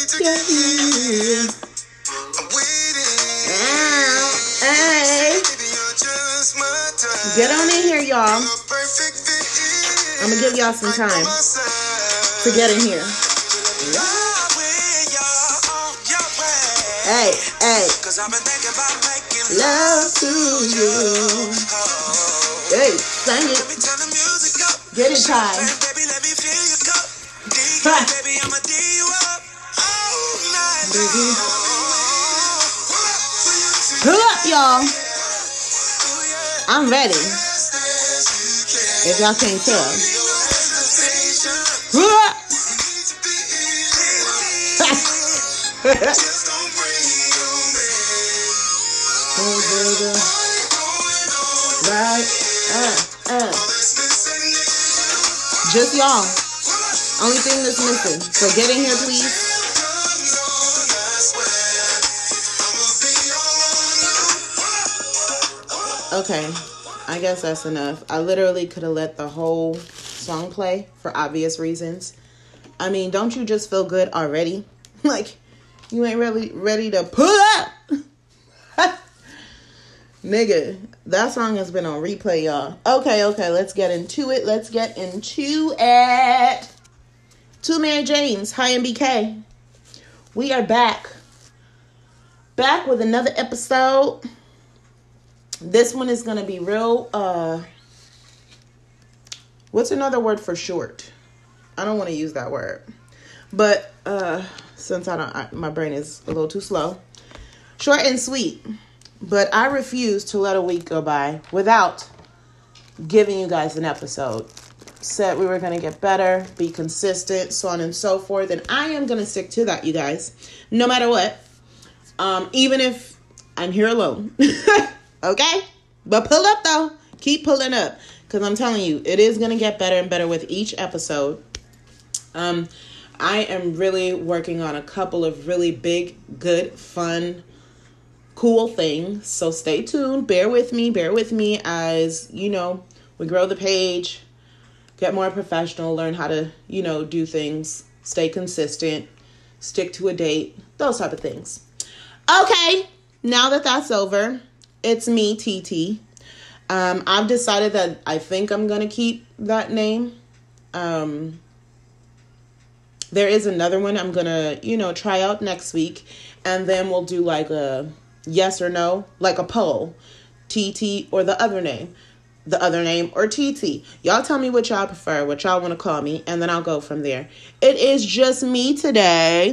get here. Hey. Get on in here, y'all. I'm going to give y'all some time to get in here. Hey, hey. Love to you. Hey, sing it. Get it, Ty. Pull up, y'all. I'm ready. If y'all can't tell. Pull up. Right. Just y'all. Only thing that's missing. So get in here, please. Okay, I guess that's enough. I literally could have let the whole song play for obvious reasons. I mean, don't you just feel good already? Like, you ain't really ready to pull up. Nigga, that song has been on replay, y'all. Okay, let's get into it. To Mary James, hi MBK. We are back with another episode. This one is going to be real, what's another word for short? I don't want to use that word. But, since my brain is a little too slow. Short and sweet. But I refuse to let a week go by without giving you guys an episode. Said we were going to get better, be consistent, so on and so forth. And I am going to stick to that, you guys. No matter what. Even if I'm here alone. Okay? But pull up, though. Keep pulling up. Because I'm telling you, it is going to get better and better with each episode. I am really working on a couple of really big, good, fun, cool things. So stay tuned. Bear with me as, we grow the page, get more professional, learn how to, do things, stay consistent, stick to a date, those type of things. Okay, now that that's over, it's me, TT. I've decided that I think I'm going to keep that name. There is another one I'm going to, try out next week. And then we'll do like a yes or no, like a poll. TT or the other name or TT. Y'all tell me what y'all prefer, what y'all want to call me. And then I'll go from there. It is just me today.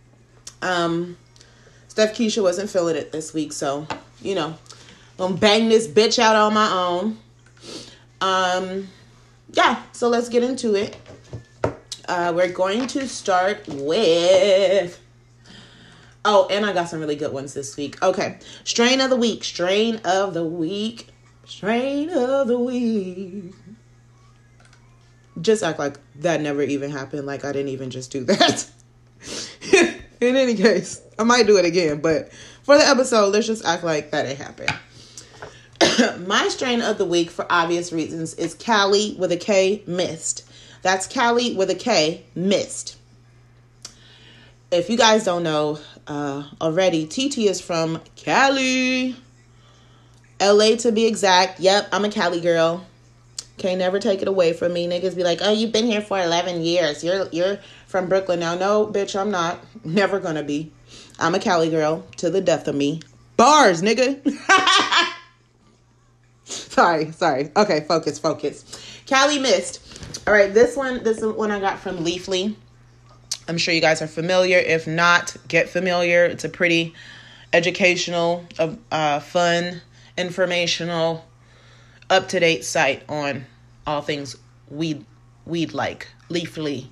Steph Keisha wasn't feeling it this week. So, gonna bang this bitch out on my own. Yeah, so let's get into it. We're going to start with... Oh, and I got some really good ones this week. Okay, strain of the week. Just act like that never even happened. Like I didn't even just do that. In any case, I might do it again. But for the episode, let's just act like that it happened. My strain of the week, for obvious reasons, is Cali with a K, Mist. That's Cali with a K, Mist. If you guys don't know already, TT is from Cali. LA to be exact. Yep, I'm a Cali girl. Can't never take it away from me. Niggas be like, oh, you've been here for 11 years. You're from Brooklyn now. No, bitch, I'm not. Never gonna be. I'm a Cali girl to the death of me. Bars, nigga. Sorry. Okay, focus. Cali Mist. All right, this one I got from Leafly. I'm sure you guys are familiar. If not, get familiar. It's a pretty educational, fun, informational, up-to-date site on all things weed like. Leafly.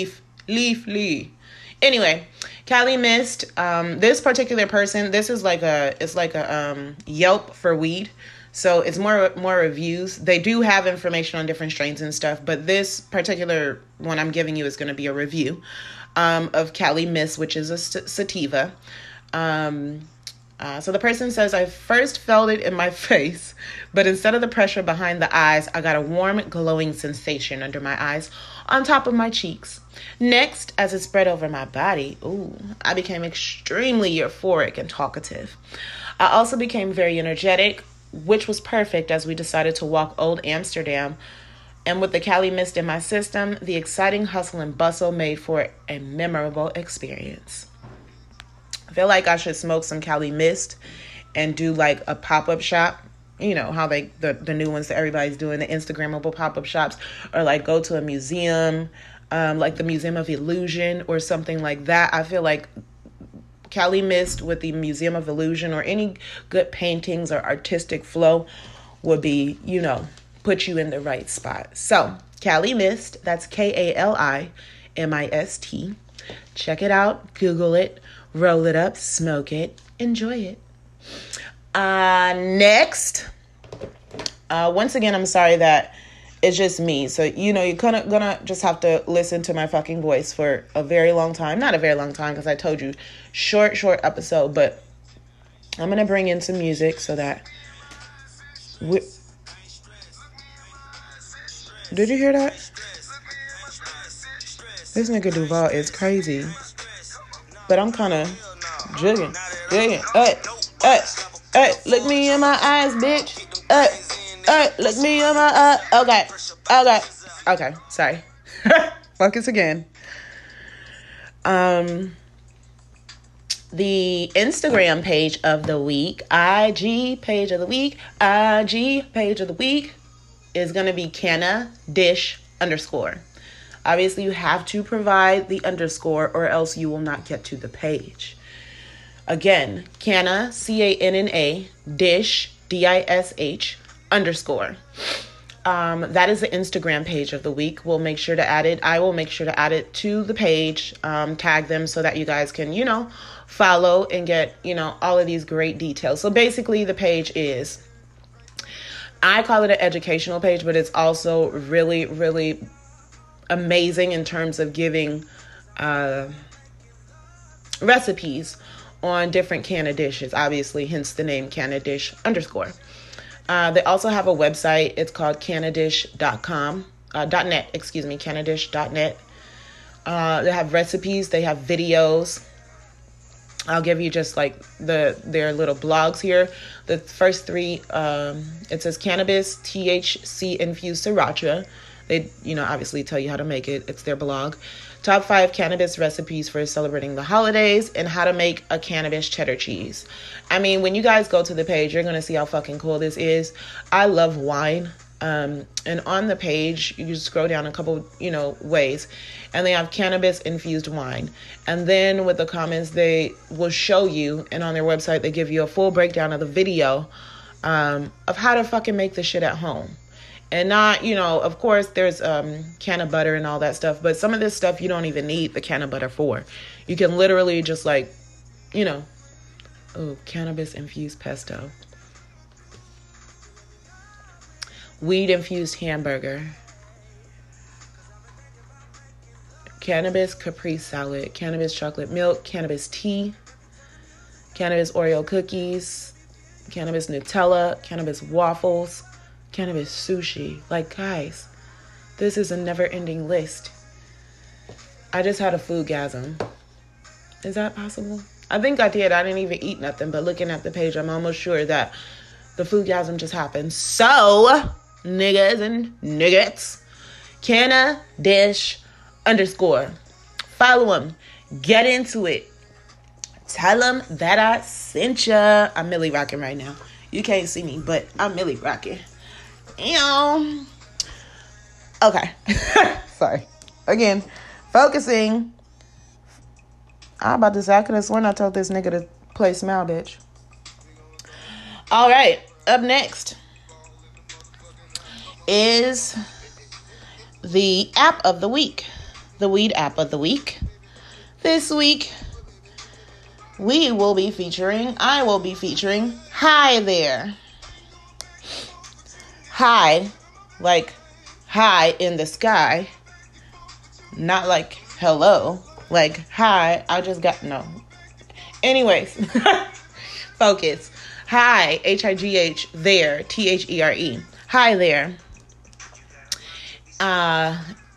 Anyway, Cali Mist. This particular person, it's like a Yelp for weed. So it's more reviews. They do have information on different strains and stuff, but this particular one I'm giving you is going to be a review of Cali Mist, which is a sativa. So the person says, I first felt it in my face, but instead of the pressure behind the eyes, I got a warm, glowing sensation under my eyes on top of my cheeks. Next, as it spread over my body, I became extremely euphoric and talkative. I also became very energetic, which was perfect as we decided to walk Old Amsterdam. And with the Cali Mist in my system, the exciting hustle and bustle made for a memorable experience. I feel like I should smoke some Cali Mist and do like a pop-up shop. You know, how the new ones that everybody's doing, the Instagrammable pop-up shops, or like go to a museum, like the Museum of Illusion or something like that. I feel like Cali Mist with the Museum of Illusion or any good paintings or artistic flow would be, put you in the right spot. So, Cali Mist, that's KALIMIST. Check it out, Google it, roll it up, smoke it, enjoy it. Next, once again, I'm sorry that it's just me. So, you're gonna just have to listen to my fucking voice for a very long time. Not a very long time, because I told you, short episode, but I'm gonna bring in some music so that did you hear that? This nigga Duval is crazy. But I'm kind of jigging. Hey, look me in my eyes, bitch. Hey, look me in my eyes. Okay, sorry. Focus again. The Instagram page of the week, IG page of the week is going to be CannaDish_. Obviously, you have to provide the underscore or else you will not get to the page. Again, Canna, CANNA, dish, DISH, _. That is the Instagram page of the week. We'll make sure to add it. I will make sure to add it to the page, tag them so that you guys can, follow and get, all of these great details. So basically the page is, I call it an educational page, but it's also really, really amazing in terms of giving recipes on different Canna dishes, obviously, hence the name CannaDish_. They also have a website. It's called CannaDish.com, .net, CannaDish.net. They have recipes. They have videos. I'll give you just like their little blogs here. The first three, it says cannabis, THC infused sriracha. They, obviously tell you how to make it. It's their blog. Top 5 cannabis recipes for celebrating the holidays and how to make a cannabis cheddar cheese. I mean, when you guys go to the page, you're going to see how fucking cool this is. I love wine. And on the page, you just scroll down a couple, ways, and they have cannabis infused wine. And then with the comments, they will show you, and on their website, they give you a full breakdown of the video of how to fucking make the shit at home. And not, of course, there's canna butter and all that stuff, but some of this stuff you don't even need the canna butter for. You can literally just cannabis infused pesto. Weed infused hamburger. Cannabis Capri salad. Cannabis chocolate milk. Cannabis tea. Cannabis Oreo cookies. Cannabis Nutella. Cannabis waffles. Cannabis sushi. Like, guys, this is a never-ending list. I just had a foodgasm. Is that possible? I think I did. I didn't even eat nothing, but looking at the page, I'm almost sure that the foodgasm just happened. So, niggas and nuggets, CannaDish_. Follow them. Get into it. Tell them that I sent ya. I'm Millie rocking right now. You can't see me, but I'm Millie rocking. Okay. Sorry. Again, focusing. I'm about to say, I could have sworn I told this nigga to play Smile Bitch. All right. Up next is the app of the week. The weed app of the week. This week, I will be featuring Hi There. Hi, like high in the sky, not like hello, like hi, I just got, no. Anyways, focus. Hi, HIGH, there, THERE. Hi there.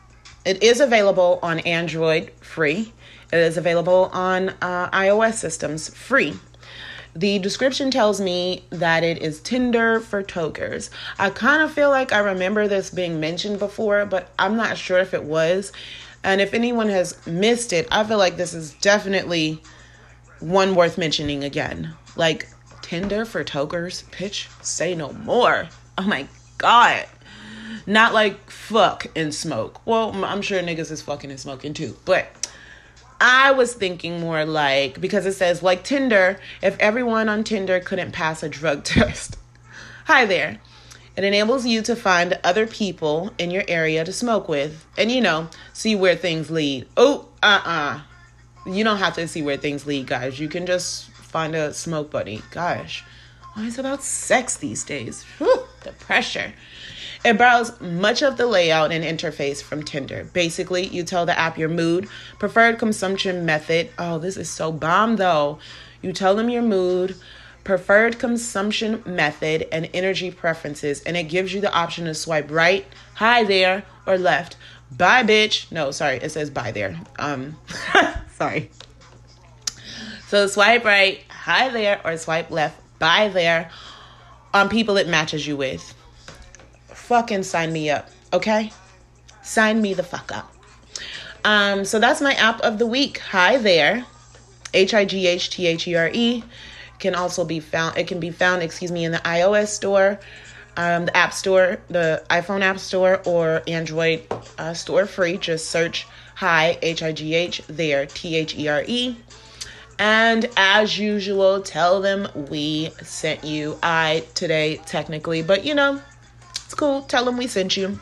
It is available on Android free. It is available on iOS systems free. The description tells me that it is Tinder for tokers. I kind of feel like I remember this being mentioned before, but I'm not sure if it was. And if anyone has missed it, I feel like this is definitely one worth mentioning again. Like, Tinder for tokers? Bitch, say no more. Oh my God. Not like fuck and smoke. Well, I'm sure niggas is fucking and smoking too. But I was thinking more like, because it says like Tinder, if everyone on Tinder couldn't pass a drug test. Hi there. It enables you to find other people in your area to smoke with and, you know, see where things lead. Oh, You don't have to see where things lead, guys. You can just find a smoke buddy. Gosh, why is it about sex these days? Whew, the pressure. It borrows much of the layout and interface from Tinder. Basically, you tell the app your mood, preferred consumption method. Oh, this is so bomb, though. You tell them your mood, preferred consumption method, and energy preferences, and it gives you the option to swipe right, hi there, or left. Bye, bitch. No, sorry, it says bye there. Sorry. So swipe right, hi there, or swipe left, bye there, on people it matches you with. Fucking sign me up, okay? Sign me the fuck up. So that's my app of the week. Hi there. HIGHTHERE. Can also be found, in the iOS store, the App Store, the iPhone App Store, or Android store free. Just search Hi, HIGH, there, THERE. And as usual, tell them we sent you. Today, technically, but you know, it's cool. Tell them we sent you.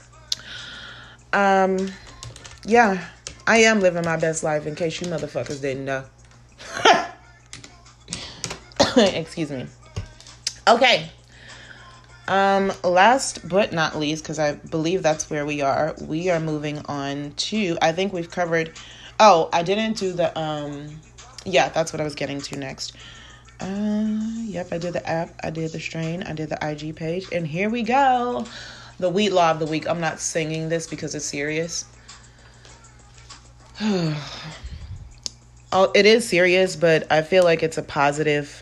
Yeah, I am living my best life in case you motherfuckers didn't know. Excuse me. Okay. Last but not least, because I believe that's where we are moving on to, I think we've covered, I didn't do the, yeah, that's what I was getting to next. Yep, I did the app, I did the strain, I did the IG page, and here we go. The Wheat Law of the Week. I'm not singing this because it's serious. It is serious, but I feel like it's a positive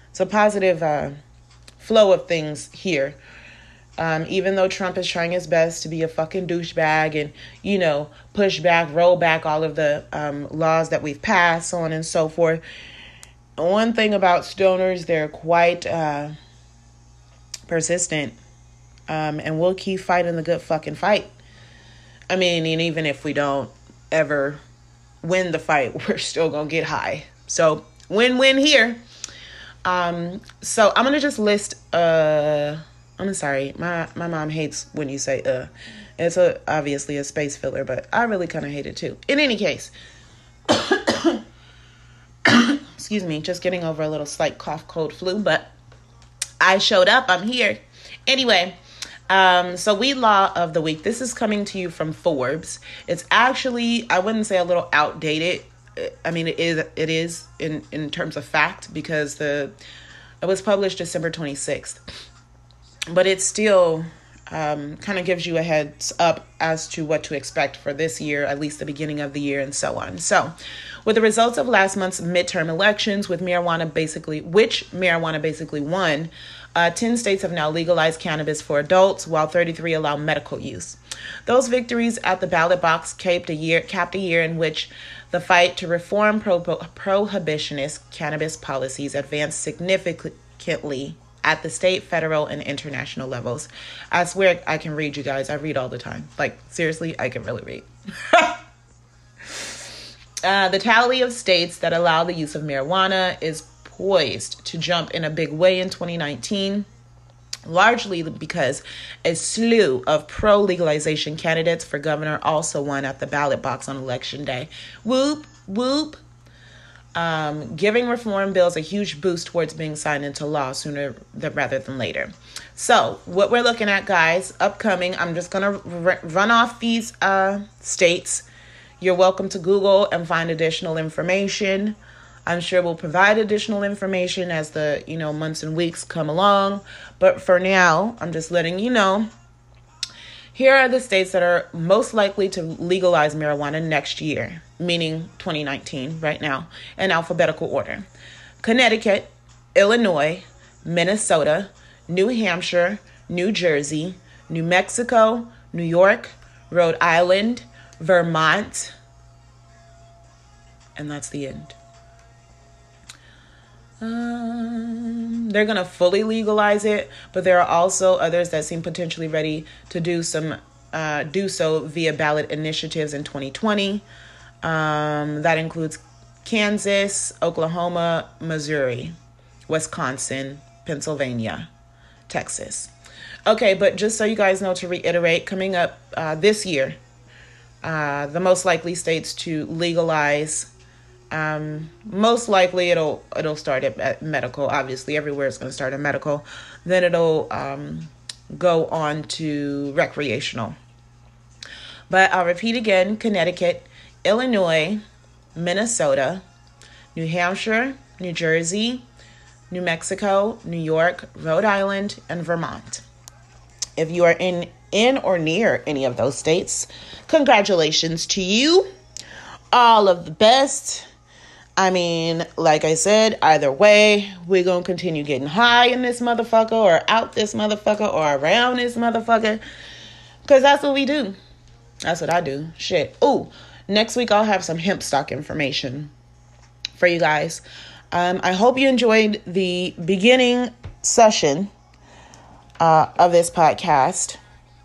flow of things here. Even though Trump is trying his best to be a fucking douchebag and, you know, roll back all of the laws that we've passed, so on and so forth. One thing about stoners, they're quite persistent. And we'll keep fighting the good fucking fight. I mean, and even if we don't ever win the fight, we're still gonna get high. So win-win here. So I'm gonna just list I'm sorry, my mom hates when you say it's obviously a space filler, but I really kind of hate it too. In any case, excuse me, just getting over a little slight cough, cold, flu, but I showed up, I'm here. Anyway, so Wheat Law of the Week. This is coming to you from Forbes. It's actually, I wouldn't say a little outdated. I mean, it is in terms of fact, because it was published December 26th. But it still kind of gives you a heads up as to what to expect for this year, at least the beginning of the year, and so on. So, with the results of last month's midterm elections, which marijuana basically won, 10 states have now legalized cannabis for adults, while 33 allow medical use. Those victories at the ballot box capped a year in which the fight to reform prohibitionist cannabis policies advanced significantly at the state, federal, and international levels. I swear I can read, you guys. I read all the time. Like, seriously, I can really read. The tally of states that allow the use of marijuana is poised to jump in a big way in 2019, largely because a slew of pro-legalization candidates for governor also won at the ballot box on election day. Whoop, whoop. Giving reform bills a huge boost towards being signed into law sooner rather than later. So what we're looking at, guys, upcoming, I'm just going to run off these states. You're welcome to Google and find additional information. I'm sure we'll provide additional information as the, months and weeks come along. But for now, I'm just letting you know. Here are the states that are most likely to legalize marijuana next year, meaning 2019 right now, in alphabetical order. Connecticut, Illinois, Minnesota, New Hampshire, New Jersey, New Mexico, New York, Rhode Island, Vermont, and that's the end. They're going to fully legalize it, but there are also others that seem potentially ready to do so via ballot initiatives in 2020. That includes Kansas, Oklahoma, Missouri, Wisconsin, Pennsylvania, Texas. Okay, but just so you guys know, to reiterate, coming up this year, the most likely states to legalize, most likely it'll start at medical. Obviously, everywhere is going to start at medical. Then it'll go on to recreational. But I'll repeat again: Connecticut, Illinois, Minnesota, New Hampshire, New Jersey, New Mexico, New York, Rhode Island, and Vermont. If you are in or near any of those states, congratulations to you. All of the best. I mean, like I said, either way, we're going to continue getting high in this motherfucker, or out this motherfucker, or around this motherfucker. Because that's what we do. That's what I do. Shit. Ooh, next week I'll have some hemp stock information for you guys. I hope you enjoyed the beginning session of this podcast.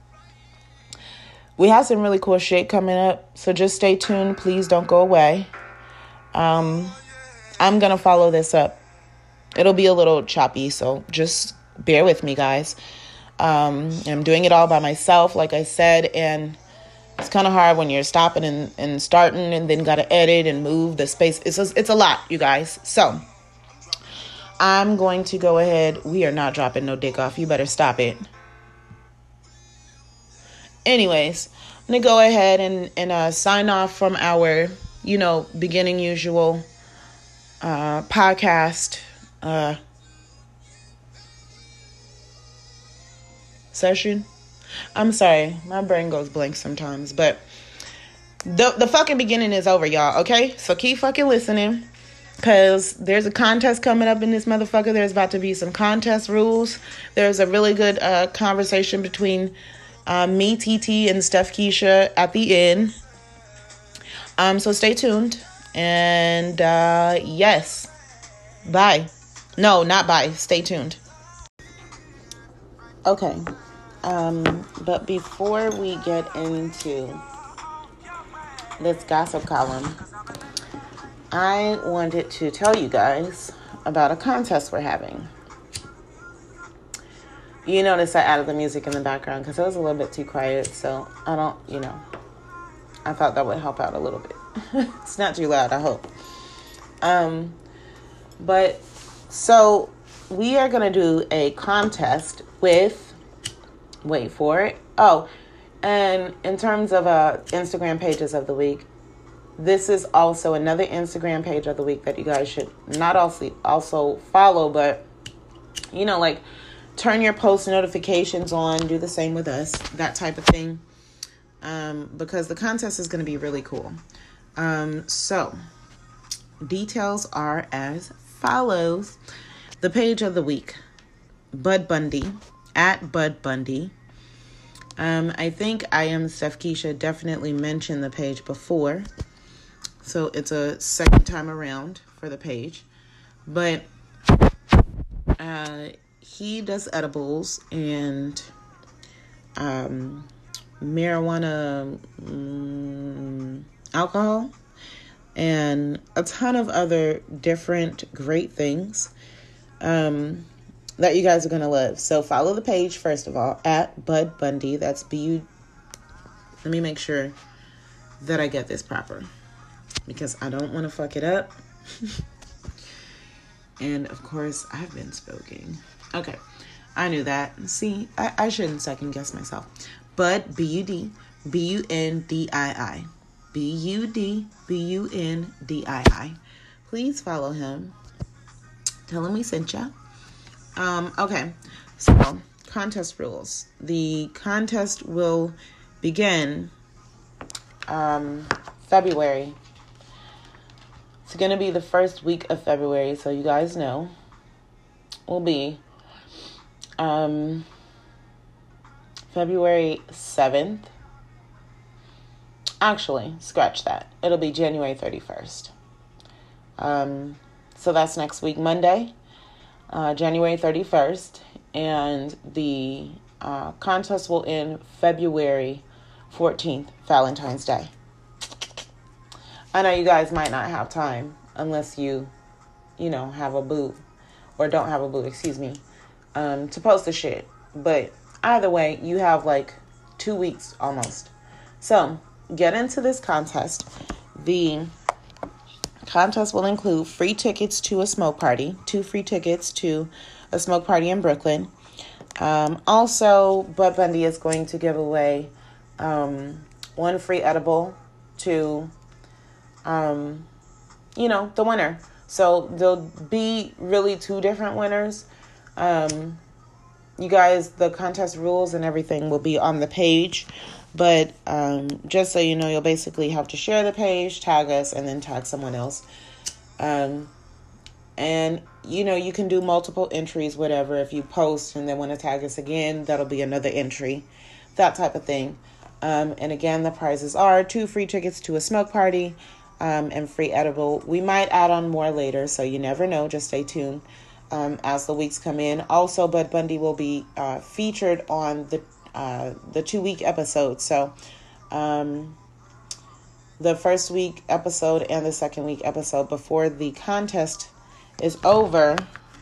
We have some really cool shit coming up, so just stay tuned. Please don't go away. I'm gonna follow this up. It'll be a little choppy, so just bear with me, guys. I'm doing it all by myself, like I said, and it's kind of hard when you're stopping and starting and then gotta edit and move the space. It's a lot, you guys. So I'm going to go ahead. We are not dropping no dick off. You better stop it. Anyways, I'm going to go ahead and sign off from our, beginning usual podcast session. I'm sorry. My brain goes blank sometimes, but the fucking beginning is over, y'all. Okay? So keep fucking listening. Because there's a contest coming up in this motherfucker. There's about to be some contest rules. There's a really good conversation between me, TT, and Steph Keisha at the end. So stay tuned. And yes. Bye. No, not bye. Stay tuned. Okay. But before we get into this gossip column, I wanted to tell you guys about a contest we're having. You notice I added the music in the background because it was a little bit too quiet, so I thought that would help out a little bit. It's not too loud, I hope. But so we are going to do a contest with, wait for it. Oh, and in terms of Instagram pages of the week, this is also another Instagram page of the week that you guys should not also follow, but, turn your post notifications on, do the same with us, that type of thing, because the contest is going to be really cool. So, details are as follows. The page of the week, Bud Bundy, at Bud Bundy. I think I am Steph Keisha definitely mentioned the page before. So it's a second time around for the page. But he does edibles and marijuana, alcohol, and a ton of other different great things that you guys are going to love. So follow the page, first of all, at Bud Bundy. That's B-U. Let me make sure that I get this proper, because I don't want to fuck it up. And of course, I've been smoking. Okay, I knew that. See, I shouldn't second guess myself. Bud, B-U-D, B-U-N-D-I-I. B-U-D, B-U-N-D-I-I. Please follow him. Tell him we sent ya. Okay, so contest rules. The contest will begin February. It's going to be the first week of February, so you guys know. Will be February 7th. Actually, scratch that. It'll be January 31st. So that's next week, Monday, January 31st. And the contest will end February 14th, Valentine's Day. I know you guys might not have time unless you have a boo, or don't have a boo, to post the shit. But either way, you have like 2 weeks almost. So get into this contest. The contest will include free tickets to a smoke party, 2 free tickets to a smoke party in Brooklyn. Also, Bud Bundy is going to give away 1 free edible to the winner. So there'll be really 2 different winners. You guys, the contest rules and everything will be on the page. But just so you know, you'll basically have to share the page, tag us, and then tag someone else. And, you can do multiple entries, whatever. If you post and then want to tag us again, that'll be another entry. That type of thing. And again, the prizes are 2 free tickets to a smoke party and free edible. We might add on more later, so you never know. Just stay tuned as the weeks come in. Also, Bud Bundy will be featured on the 2-week episode. So the first week episode and the second week episode before the contest is over.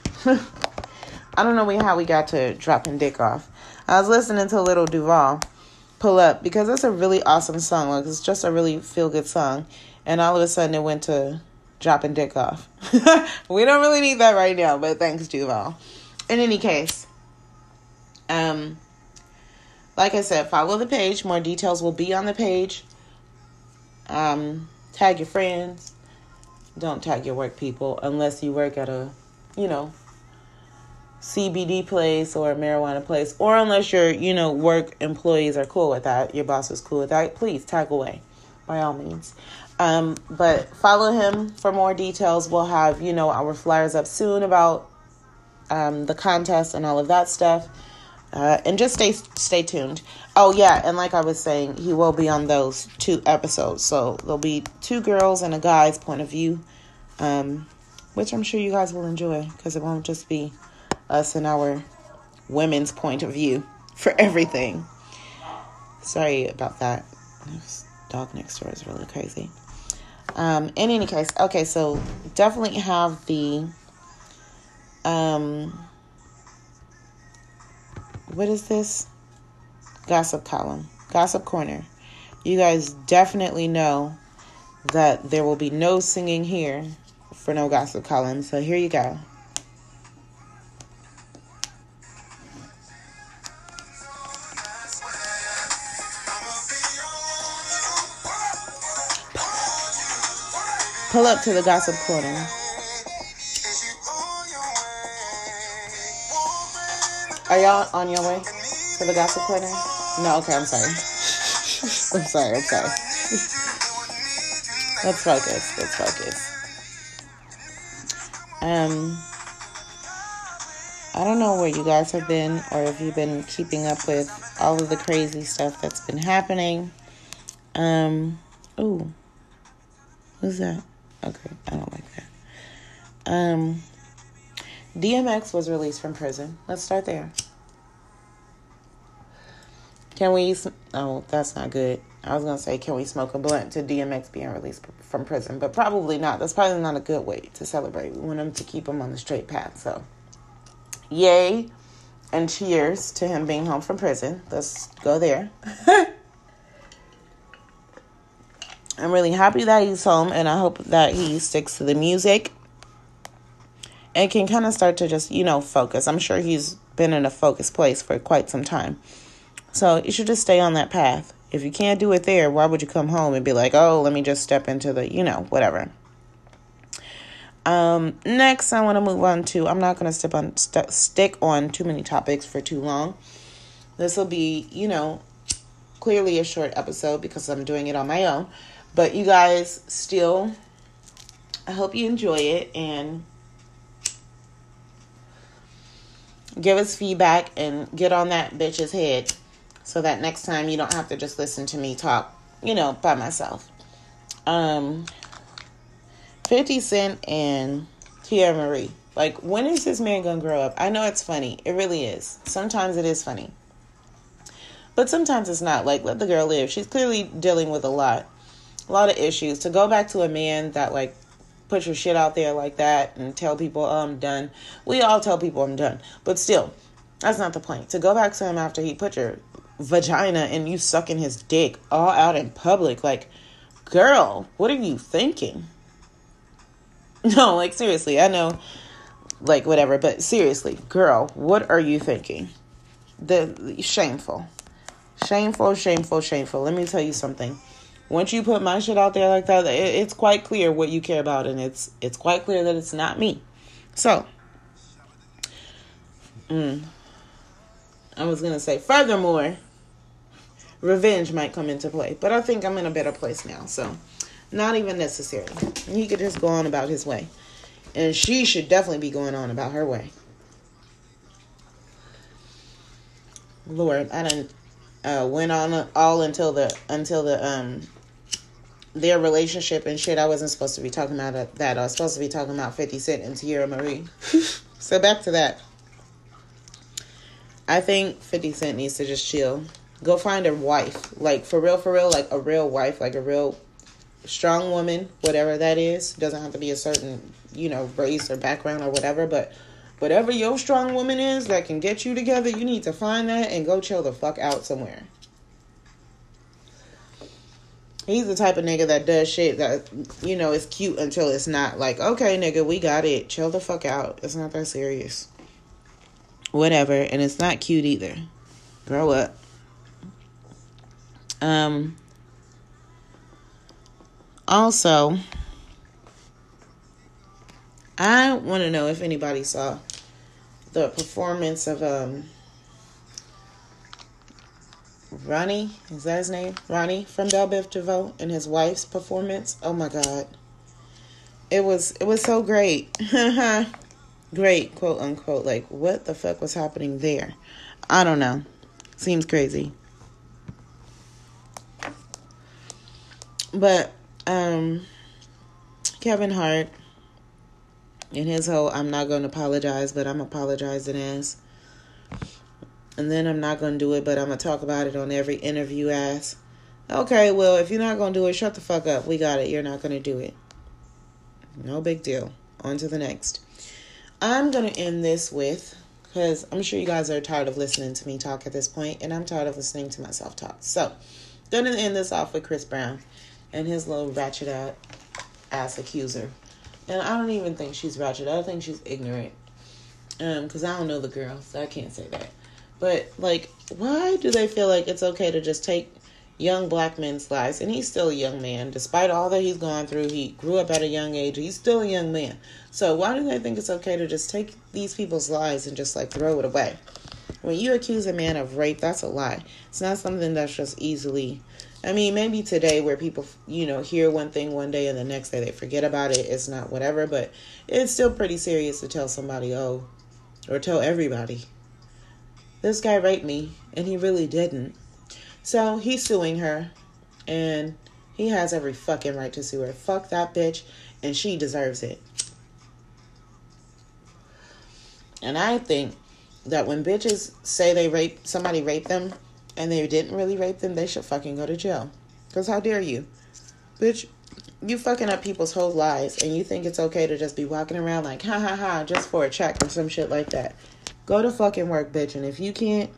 I don't know how we got to dropping dick off. I was listening to Little Duval, Pull Up, because it's a really awesome song. Like, it's just a really feel-good song. And all of a sudden it went to dropping dick off. We don't really need that right now, but thanks, Duval. In any case, like I said, follow the page. More details will be on the page. Tag your friends. Don't tag your work people unless you work at a, CBD place or a marijuana place. Or unless your, work employees are cool with that. Your boss is cool with that. Please tag away, by all means. But follow him for more details. We'll have, our flyers up soon about the contest and all of that stuff. And just stay tuned. Oh, yeah, and like I was saying, he will be on those 2 episodes. So there'll be 2 girls and a guy's point of view, which I'm sure you guys will enjoy, because it won't just be us and our women's point of view for everything. Sorry about that. This dog next door is really crazy. In any case, okay, so definitely have the what is this? Gossip column. Gossip corner. You guys definitely know that there will be no singing here for no gossip column. So here you go. Pull up to the gossip corner. Are y'all on your way to the gossip corner? No, okay, I'm sorry. I'm sorry. Let's focus. I don't know where you guys have been, or if you've been keeping up with all of the crazy stuff that's been happening. Ooh. Who's that? Okay, I don't like that. DMX was released from prison. Let's start there. Oh, that's not good. I was going to say, can we smoke a blunt to DMX being released from prison? But probably not. That's probably not a good way to celebrate. We want him to keep him on the straight path. So, yay and cheers to him being home from prison. Let's go there. I'm really happy that he's home, and I hope that he sticks to the music and can kind of start to just, focus. I'm sure he's been in a focused place for quite some time. So you should just stay on that path. If you can't do it there, why would you come home and be like, oh, let me just step into the, whatever. Next, I want to move on to, I'm not going to stick on too many topics for too long. This will be, clearly a short episode because I'm doing it on my own. But you guys still, I hope you enjoy it and give us feedback and get on that bitch's head so that next time you don't have to just listen to me talk, by myself. 50 Cent and Tia Marie. Like, when is this man gonna grow up? I know it's funny. It really is. Sometimes it is funny. But sometimes it's not. Like, let the girl live. She's clearly dealing with a lot of issues. To go back to a man that, like, put your shit out there like that and tell people, oh, I'm done. We all tell people I'm done. But still, that's not the point. To go back to him after he put your vagina and you sucking his dick all out in public. Like, girl, what are you thinking? No, like, seriously, I know, like, whatever, but seriously, girl, what are you thinking? Shameful. Shameful, shameful, shameful. Let me tell you something. Once you put my shit out there like that, it's quite clear what you care about, and it's quite clear that it's not me. So, I was going to say, furthermore, revenge might come into play, but I think I'm in a better place now, so not even necessary. He could just go on about his way. And she should definitely be going on about her way. Lord, I done went on all until their relationship and shit. I wasn't supposed to be talking about that. I was supposed to be talking about 50 Cent and Tia Marie. So back to that. I think 50 Cent needs to just chill. Go find a wife. Like, for real, like a real wife. Like a real strong woman, whatever that is. Doesn't have to be a certain, race or background or whatever, but whatever your strong woman is that can get you together, you need to find that and go chill the fuck out somewhere. He's the type of nigga that does shit that, is cute until it's not. Like, okay, nigga, we got it. Chill the fuck out. It's not that serious. Whatever. And it's not cute either. Grow up. Also, I want to know if anybody saw the performance of Ronnie, is that his name? Ronnie from Belle Biv DeVoe and his wife's performance. Oh my God. It was so great. Great, quote unquote. Like, what the fuck was happening there? I don't know. Seems crazy. But Kevin Hart and his whole I'm not going to apologize, but I'm apologizing ass. And then I'm not going to do it, but I'm going to talk about it on every interview ass. Okay, well, if you're not going to do it, shut the fuck up. We got it. You're not going to do it. No big deal. On to the next. I'm going to end this with, because I'm sure you guys are tired of listening to me talk at this point, and I'm tired of listening to myself talk. So, going to end this off with Chris Brown and his little ratchet ass accuser. And I don't even think she's ratchet. I think she's ignorant. Because I don't know the girl, so I can't say that. But, like, why do they feel like it's okay to just take young black men's lives? And he's still a young man. Despite all that he's gone through, he grew up at a young age. He's still a young man. So why do they think it's okay to just take these people's lives and just, like, throw it away? When you accuse a man of rape, that's a lie. It's not something that's just easily... I mean, maybe today where people, hear one thing one day and the next day they forget about it. It's not whatever, but it's still pretty serious to tell somebody, or tell everybody, this guy raped me, and he really didn't. So he's suing her, and he has every fucking right to sue her. Fuck that bitch, and she deserves it. And I think that when bitches say somebody raped them, and they didn't really rape them, they should fucking go to jail. Because how dare you? Bitch, you fucking up people's whole lives, and you think it's okay to just be walking around like, ha ha ha, just for a check or some shit like that. Go to fucking work, bitch. And if you can't,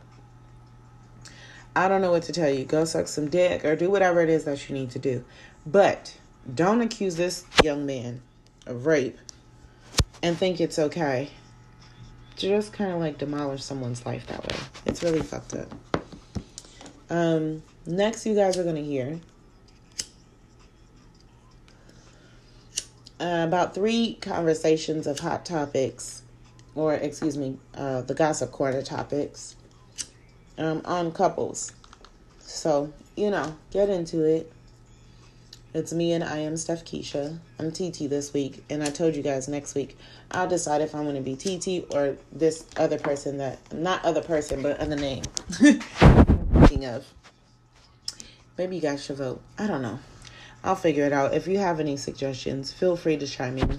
I don't know what to tell you. Go suck some dick or do whatever it is that you need to do. But don't accuse this young man of rape and think it's okay to just kind of like demolish someone's life that way. It's really fucked up. Next, you guys are going to hear about 3 conversations of hot topics, or excuse me, the gossip corner topics on couples. So, get into it. It's me and I am Steph Keisha. I'm TT this week, and I told you guys next week I'll decide if I'm going to be TT or this other person not other person, but other name. Thinking of. Maybe you guys should vote. I don't know. I'll figure it out. If you have any suggestions, feel free to chime in.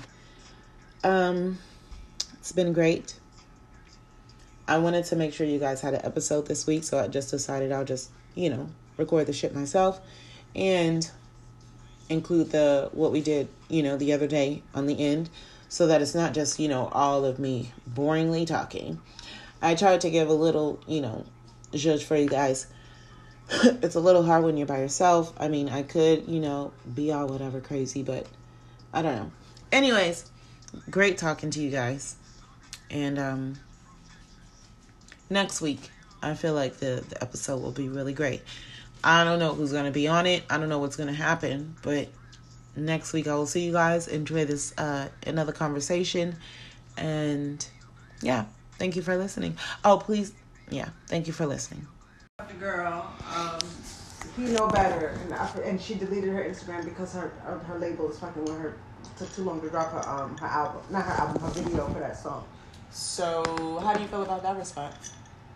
It's been great. I wanted to make sure you guys had an episode this week, so I just decided I'll just, record the shit myself and include what we did, the other day on the end, so that it's not just, all of me boringly talking. I tried to give a little, judge for you guys. It's a little hard when you're by yourself. I mean, I could, be all whatever crazy, but I don't know. Anyways, great talking to you guys. And next week, I feel like the episode will be really great. I don't know who's going to be on it. I don't know what's going to happen. But next week, I will see you guys. Enjoy this another conversation. And, yeah, thank you for listening. Oh, please, thank you for listening. The girl, he know better, and she deleted her Instagram because her label is fucking with her. It took too long to drop her video for that song. So, how do you feel about that response?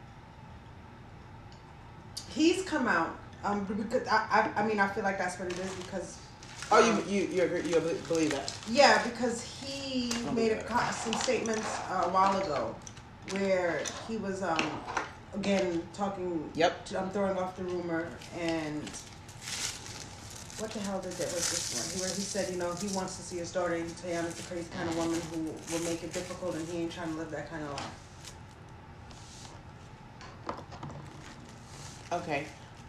He's come out, because I feel like that's what it is because. Oh, you believe that? Yeah, because he made some statements a while ago where he was again talking. Yep. I'm throwing off the rumor, and what the hell was this one? Where he said, he wants to see his daughter. Teyana's the crazy kind of woman who will make it difficult, and he ain't trying to live that kind of life. Okay.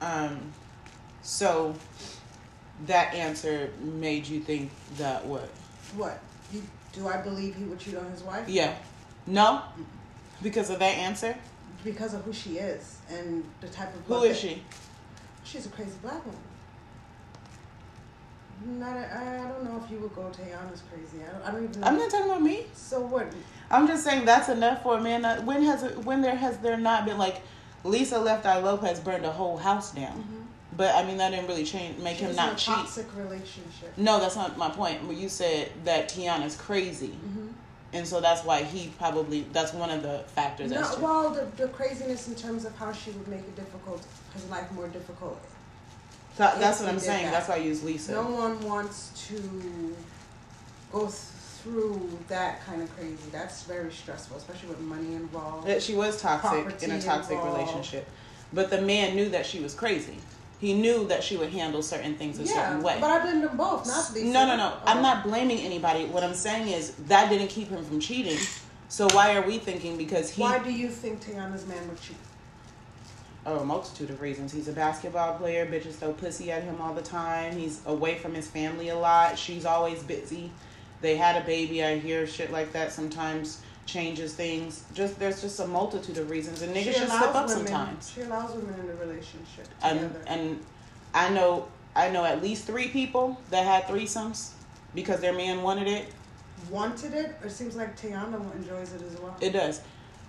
So that answer made you think that what? What? Do I believe he would cheat on his wife? Yeah. No? Because of that answer? Because of who she is and the type of... Who is she? She's a crazy black woman. I don't know if you would go Teyana's crazy. I don't even know. I'm not talking about me. So what? I'm just saying that's enough for a man. When has there not been, like, Lisa Left Eye Lopez burned a whole house down. Mm-hmm. But, I mean, that didn't really make him not cheat. She was in a toxic relationship. No, that's not my point. You said that Tiana's crazy. Mm-hmm. And so that's why that's one of the factors. Well, the craziness in terms of how she would make it difficult, his life more difficult. That's what I'm saying. That's why I use Lisa. No one wants to go through that kind of crazy. That's very stressful, especially with money involved. She was toxic in a toxic relationship. But the man knew that she was crazy. He knew that she would handle certain things a certain way. But I blamed them both, not Lisa. No. Oh. I'm not blaming anybody. What I'm saying is that didn't keep him from cheating. So why are we thinking because he... Why do you think Teyana's man would cheat? Oh, a multitude of reasons. He's a basketball player. Bitches throw pussy at him all the time. He's away from his family a lot. She's always busy. They had a baby. I hear shit like that sometimes changes things. There's just a multitude of reasons, and niggas just slip up sometimes. She allows women in a relationship together. And I know at least 3 people that had threesomes because their man wanted it. Wanted it? It seems like Teyana enjoys it as well. It does.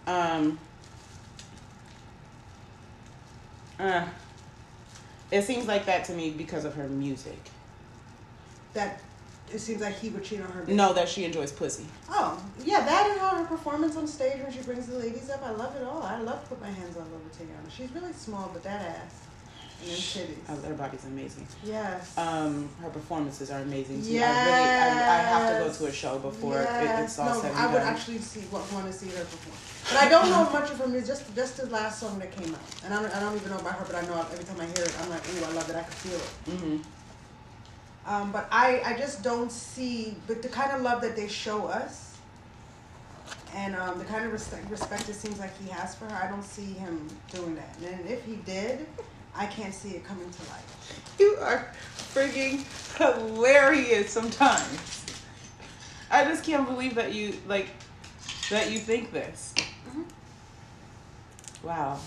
It seems like that to me because of her music. That it seems like he would cheat on her. No, that she enjoys pussy. Oh, yeah, that and her performance on stage when she brings the ladies up. I love it all. I love to put my hands all over Teyana. She's really small, but that ass and them titties. Her body's amazing. Yes. Her performances are amazing. Yes. I have to go to a show before it's all said and done. I would actually want to see her perform. But I don't know much of her music. Just the last song that came out, and I don't even know about her. But I know every time I hear it, I'm like, ooh, I love it. I can feel it. Mm-hmm. But I just don't see the kind of love that they show us, and the kind of respect it seems like he has for her. I don't see him doing that. And if he did, I can't see it coming to life. You are freaking hilarious sometimes. I just can't believe that you think this. Mm-hmm. Wow.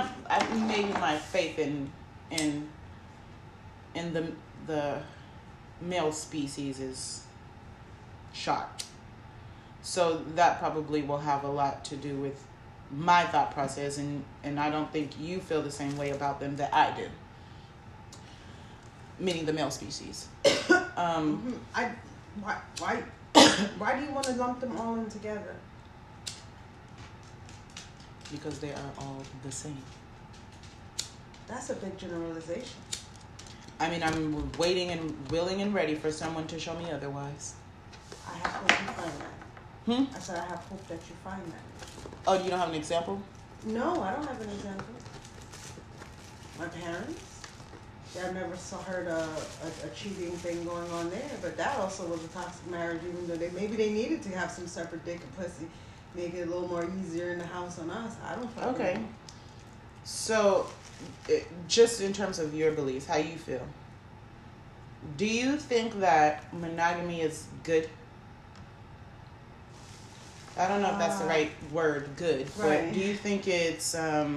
Maybe my faith in the male species is shot. So that probably will have a lot to do with my thought process, and I don't think you feel the same way about them that I do. Meaning the male species. Why do you want to lump them all in together? Because they are all the same. That's a big generalization. I mean, I'm waiting and willing and ready for someone to show me otherwise. I have hope you find that. I said I have hope that you find that. Oh, you don't have an example? No, I don't have an example. My parents, I've never heard a cheating thing going on there, but that also was a toxic marriage, even though maybe they needed to have some separate dick and pussy, make it a little more easier in the house on us. I don't fucking Okay. know. So, just in terms of your beliefs, how you feel, do you think that monogamy is good? I don't know if that's the right word, good, right. but do you think it's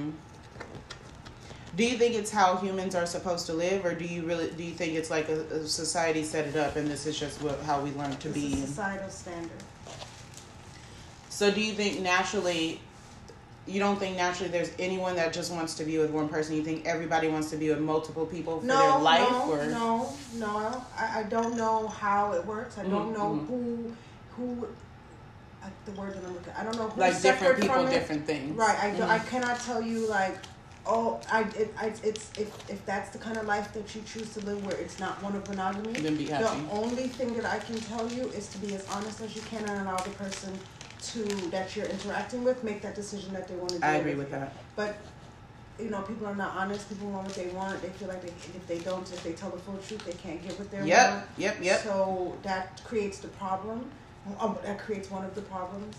how humans are supposed to live, or do you think it's like a society set it up and this is just how we learn to be? It's a societal standard. So do you think naturally, you don't think naturally there's anyone that just wants to be with one person? You think everybody wants to be with multiple people for their life? No. I don't know how it works. I don't know who the word that I'm looking at. I don't know who's like different people, from it. Different things. Right. I cannot tell you like, it's if that's the kind of life that you choose to live, where it's not one of monogamy. Then be happy. The only thing that I can tell you is to be as honest as you can and allow the person that you're interacting with make that decision that they want to do. I agree with that. But people are not honest. People want what they want. They feel like if they tell the full truth, they can't get what they want. Yep. So that creates the problem. That creates one of the problems.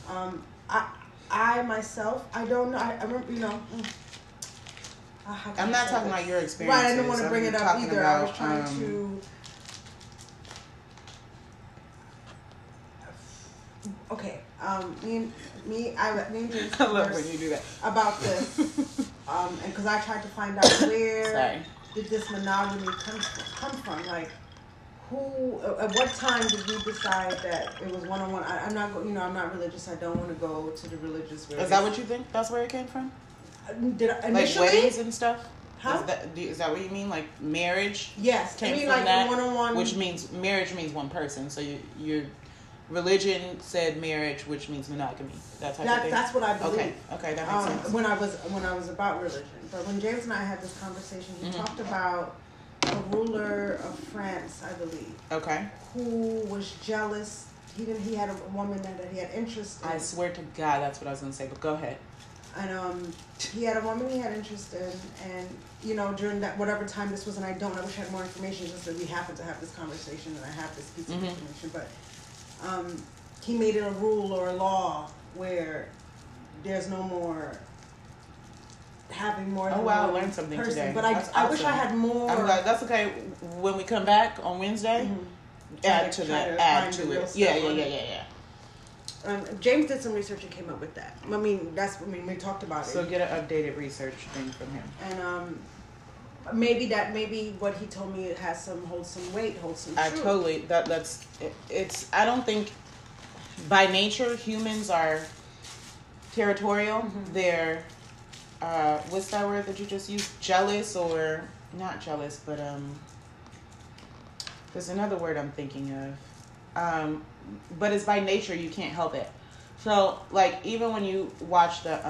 I myself, I don't know. I remember, I'm not talking about your experience. Right, I didn't want to bring it up either. I was trying to. Okay, me and James I love when you do that about this, and because I tried to find out where did this monogamy come from? Like, who? At what time did we decide that it was one-on-one? I'm not, I'm not religious. I don't want to go to the religious. Is that what you think? That's where it came from? Did I, initially? Like weddings and stuff? Huh? Is that what you mean? Like marriage? Yes. Came from like that, one-on-one. which means marriage means one person. So your religion said marriage, which means monogamy. That type of thing. That's what I believe. Okay, that makes sense. When I was about religion, but when James and I had this conversation, we talked about a ruler of France, I believe. Okay. Who was jealous. He had a woman that he had interest in. I swear to God, that's what I was going to say, but go ahead. And he had a woman he had interest in, and during that whatever time this was, and I wish I had more information, just that we happened to have this conversation and I have this piece of information, but he made it a rule or a law where there's no more having more than I one learned something person. today. But I wish I had more. I'm glad. That's okay. When we come back on Wednesday, add to it. Yeah. James did some research and came up with that. We talked about it. So get an updated research thing from him. And maybe what he told me holds some weight, holds some truth. I totally it's. I don't think by nature humans are territorial. They're what's that word that you just used? Jealous, or not jealous, but there's another word I'm thinking of. But it's by nature, you can't help it. So, like, even when you watch the,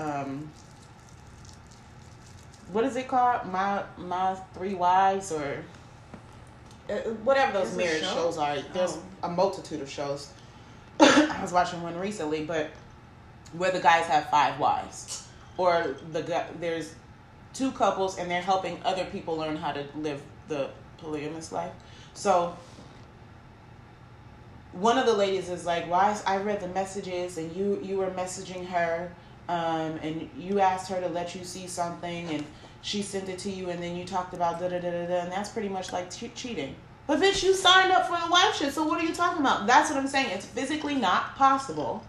what is it called? My Three Wives, or whatever those marriage shows are. There's a multitude of shows. I was watching one recently, but where the guys have 5 wives. Or there's 2 couples, and they're helping other people learn how to live the polygamous life. So one of the ladies is like, I read the messages, and you were messaging her, and you asked her to let you see something, and she sent it to you, and then you talked about da-da-da-da-da, and that's pretty much like cheating. But bitch, you signed up for the wife shit, so what are you talking about? That's what I'm saying. It's physically not possible.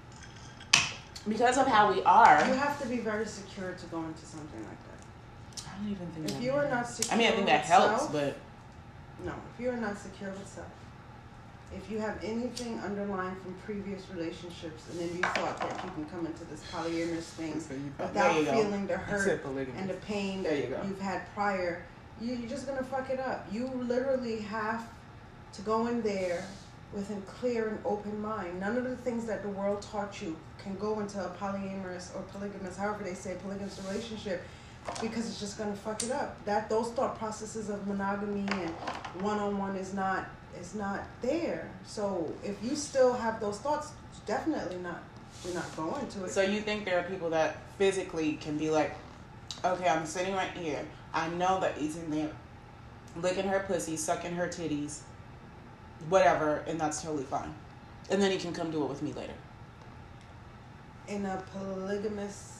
Because of how we are. You have to be very secure to go into something like that. I don't even think if you are not secure, I mean, I think that helps, but no, if you are not secure with self, if you have anything underlying from previous relationships, and then you thought that you can come into this polyamorous thing without feeling the hurt and the pain that you've had prior, you're just gonna fuck it up. You literally have to go in there with a clear and open mind. None of the things that the world taught you can go into a polyamorous or polygamous, however they say, polygamous relationship, because it's just gonna fuck it up. Those thought processes of monogamy and one-on-one is not there. So if you still have those thoughts, definitely not. We're not going to it. So you think there are people that physically can be like, okay, I'm sitting right here. I know that he's in there licking her pussy, sucking her titties, whatever, and that's totally fine. And then he can come do it with me later. In a polygamous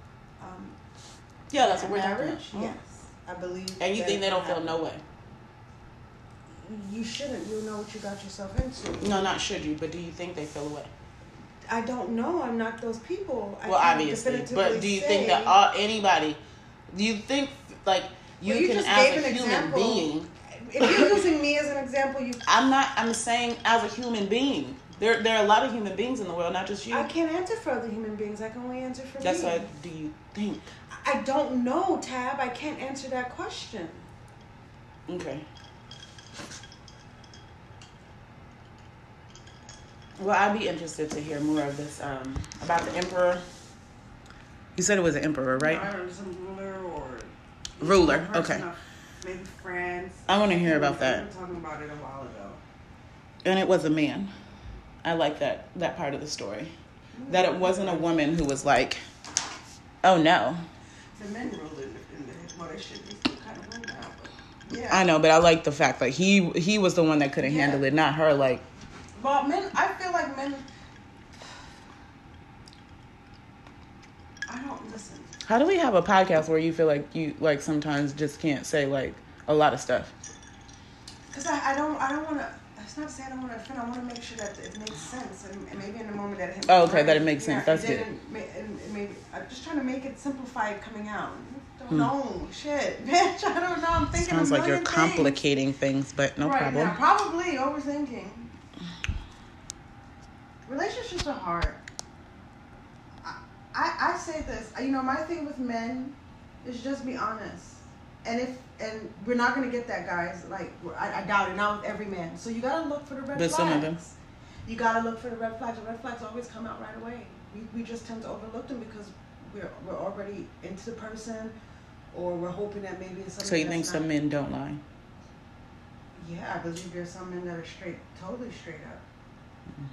that's what we're talking marriage, about. yes. I believe. And you think they don't feel no way? You shouldn't. You know what you got yourself into. No, not should you, but do you think they feel away? I don't know. I'm not those people. Well, obviously. But do you think that anybody, do you think, like, you can, as a human being. If you're using me as an example, I'm saying as a human being. There are a lot of human beings in the world, not just you. I can't answer for other human beings. I can only answer for me. That's why, do you think? I don't know, Tab. I can't answer that question. Okay. Well, I'd be interested to hear more of this about the emperor. You said it was an emperor, right? No, some ruler. Okay. Maybe France. I want to hear about that. We were talking about it a while ago. And it was a man. I like that part of the story. That it wasn't a woman who was like, oh no. The men ruled in the well, they should be still kind of ruled now, but yeah. I know, but I like the fact that he was the one that couldn't handle it, not her. Like, well, men. I feel like men. I don't listen. How do we have a podcast where you feel like you like sometimes just can't say like a lot of stuff? Because I don't want to. It's not to say I don't want to offend. I want to make sure that it makes sense, and maybe in the moment that it. Oh, okay, that it makes sense. That's good. Maybe I'm just trying to make it simplified coming out. Don't know, shit, bitch. I don't know. I'm thinking. Sounds like you're things. complicating things, but no problem. Now, probably overthinking. Relationships are hard. I say this. You know, my thing with men is just be honest. And we're not gonna get that, guys. Like I doubt it. Not with every man. So you gotta look for the red flags. Some of them. You gotta look for the red flags. The red flags always come out right away. We just tend to overlook them because we're already into the person, or we're hoping that maybe it's something. So you think some men don't lie? Yeah, I believe there's some men that are totally straight up. Mm-hmm.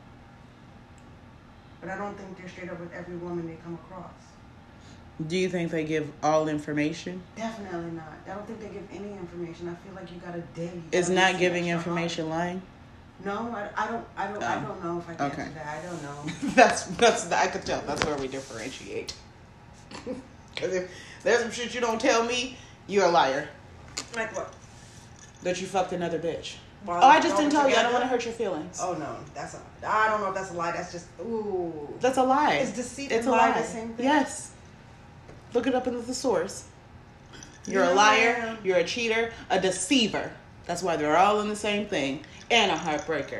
But I don't think they're straight up with every woman they come across. Do you think they give all information? Definitely not. I don't think they give any information. I feel like you gotta dig. Is not giving information lying? No, I don't know if I can answer that. I don't know. that's I could tell. That's where we differentiate. Because if there's some shit you don't tell me, you're a liar. Like what? That you fucked another bitch. Well, I just didn't tell you. I don't want to hurt your feelings. Oh no, I don't know if that's a lie. That's just ooh. That's a lie. Is deceit and lie the same thing? Yes. Look it up in the source. You're a liar. You're a cheater. A deceiver. That's why they're all in the same thing. And a heartbreaker.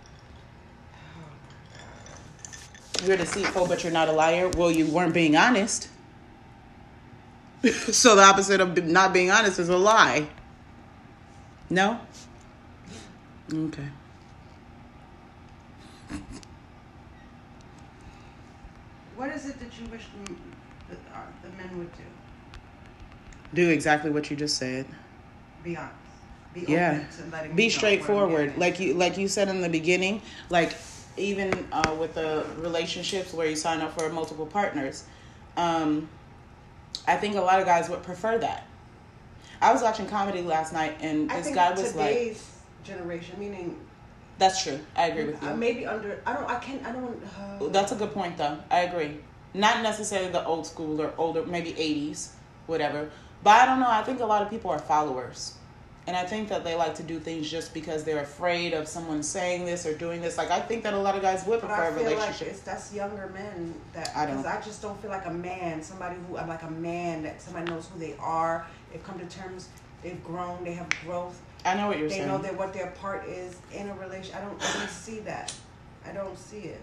You're deceitful, but you're not a liar. Well, you weren't being honest. So the opposite of not being honest is a lie. No? Okay. What is it that you wish the men would do? Do exactly what you just said. Be honest. Be open to letting be straightforward. Like you said in the beginning, like even with the relationships where you sign up for multiple partners, I think a lot of guys would prefer that. I was watching comedy last night, and this guy was like, today's generation, meaning. That's true. I agree with you. Maybe I don't. That's a good point, though. I agree. Not necessarily the old school or older, maybe 80s, whatever. But I don't know. I think a lot of people are followers. And I think that they like to do things just because they're afraid of someone saying this or doing this. Like, I think that a lot of guys would prefer a relationship. Like that's younger men that, because I just don't feel like a man, somebody who, I'm like a man that somebody knows who they are, they've come to terms, they've grown, they have growth. I know what you're saying. They know that what their part is in a relationship. I don't see that. I don't see it.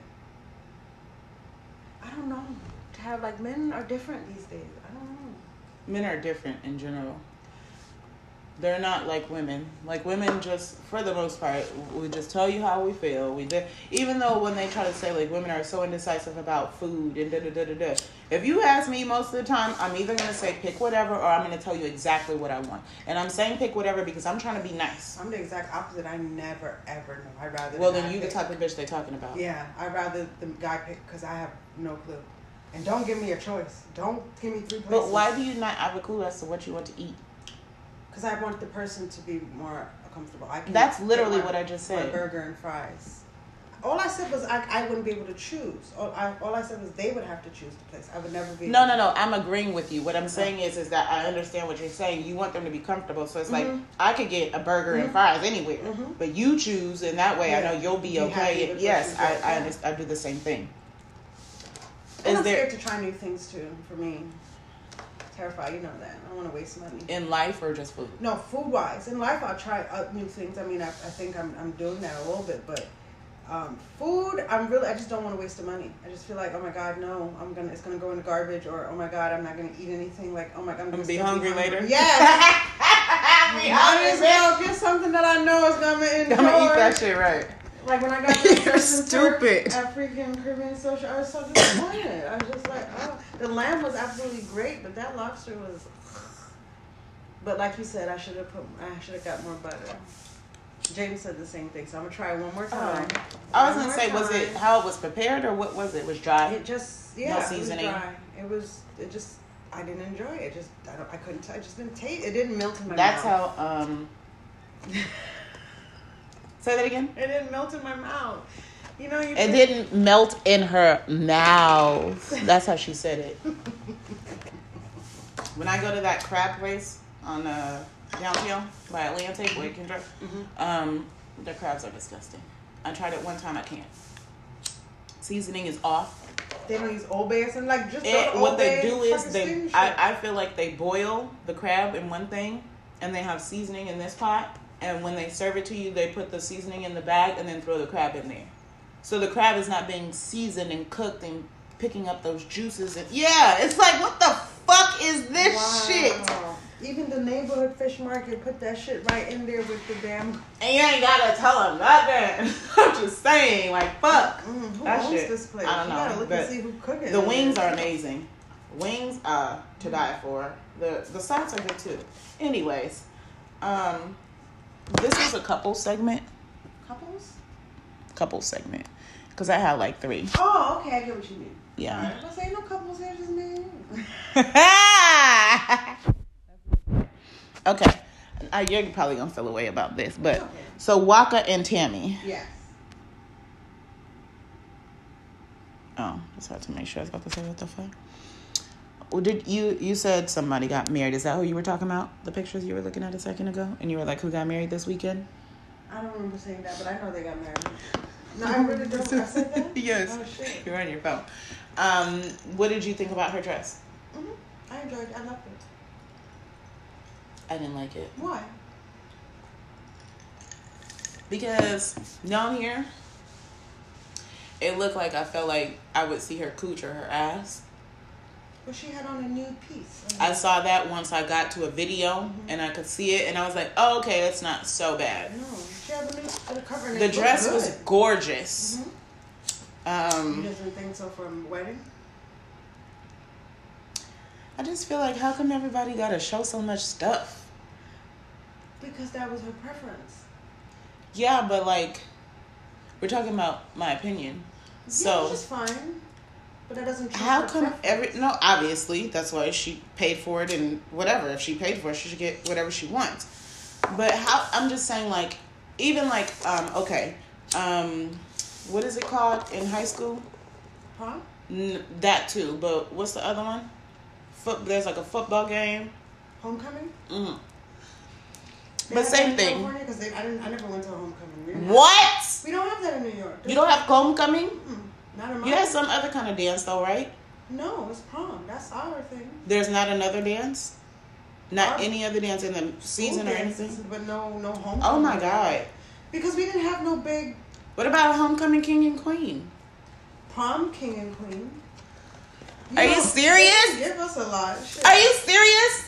I don't know. To have, like, men are different these days. I don't know. Men are different in general. They're not like women. Like, women just, for the most part, we just tell you how we feel. Even though when they try to say, like, women are so indecisive about food and da-da-da-da-da. If you ask me most of the time, I'm either going to say pick whatever or I'm going to tell you exactly what I want. And I'm saying pick whatever because I'm trying to be nice. I'm the exact opposite. I never, ever know. I'd rather Well, then you the type of bitch they talking about. Yeah, I'd rather the guy pick because I have no clue. And don't give me a choice. Don't give me 3 places. But why do you not have a clue as to what you want to eat? Because I want the person to be more comfortable. That's literally what I just said. Burger and fries. All I said was I wouldn't be able to choose. All I said was they would have to choose the place. I would never be. No. I'm agreeing with you. What I'm saying is that I understand what you're saying. You want them to be comfortable. So it's like, I could get a burger and fries anywhere. But you choose, and that way I know you'll be okay. And yes, I do the same thing. I'm scared to try new things too, for me. Terrified, you know that. I don't want to waste money. In life or just food? No, food-wise. In life, I'll try new things. I mean, I think I'm doing that a little bit, but food, I just don't want to waste the money. I just feel like, oh my God, no, it's gonna go in the garbage, or oh my God, I'm not gonna eat anything. Like, oh my God, I'm gonna be hungry later. Yes. Might as well get something that I know is gonna enjoy. I'm gonna eat that shit right. Like when I got the stupid at freaking Caribbean Social, I was so disappointed. I was just like, oh, the lamb was absolutely great, but that lobster was. But like you said, I should have got more butter. James said the same thing, so I'm gonna try it one more time. I was gonna say, was it how it was prepared or what was it? It was dry. It just no seasoning. It was dry. It just I didn't enjoy it. I couldn't. I just didn't taste. It didn't melt in my mouth. That's how. Say that again. It didn't melt in my mouth. You know, it didn't melt in her mouth. That's how she said it. When I go to that crab place on downtown by Atlantic, where you can drive, the crabs are disgusting. I tried it one time. I can't. Seasoning is off. They don't use Old Bay or something like just. What they do is I feel like they boil the crab in one thing, and they have seasoning in this pot. And when they serve it to you, they put the seasoning in the bag and then throw the crab in there. So the crab is not being seasoned and cooked and picking up those juices. And it's like, what the fuck is this shit? Even the neighborhood fish market put that shit right in there with the damn. And you ain't gotta tell them nothing. I'm just saying, like, fuck. Who owns this place? I don't know. You gotta look and see who cooking. The wings are amazing. Wings are to die for. The sides are good too. Anyways, this is a couple segment. Couple segment. Because I have like 3. Oh, okay. I get what you mean. Yeah. Right. I'm saying no couples here, just me. Okay. You're probably going to feel a way about this. But so Waka and Tammy. Yes. Oh, just had to make sure I was about to say what the fuck. Well, you said somebody got married. Is that who you were talking about? The pictures you were looking at a second ago? And you were like, who got married this weekend? I don't remember saying that, but I know they got married. No, I really don't. I said that? Yes. Oh, shit. You're on your phone. What did you think about her dress? I enjoyed it. I loved it. I didn't like it. Why? Because down here, it looked like I felt like I would see her cooch or her ass. But she had on a nude piece. I saw that once I got to a video and I could see it and I was like, oh, okay, that's not so bad. No, she had the cover. The dress was gorgeous. You doesn't think so for a wedding? I just feel like, how come everybody got to show so much stuff? Because that was her preference. Yeah, but like, we're talking about my opinion. So, which is fine. But that doesn't change how her come preference. no, obviously, that's why she paid for it and whatever. If she paid for it, she should get whatever she wants. But I'm just saying, like, even like, what is it called in high school? Prom? That too, but what's the other one? There's like a football game. Homecoming? But same thing. Because I never went to a homecoming. What? We don't have that in New York. You don't have homecoming? Not in my You have some other kind of dance though, right? No, it's prom. That's our thing. There's not another dance? Not any other dance in the season or anything? But no homecoming. Oh my God. Because we didn't have no big... What about a homecoming king and queen? Prom king and queen. Are you serious? Give us a lot. Shit. Are you serious?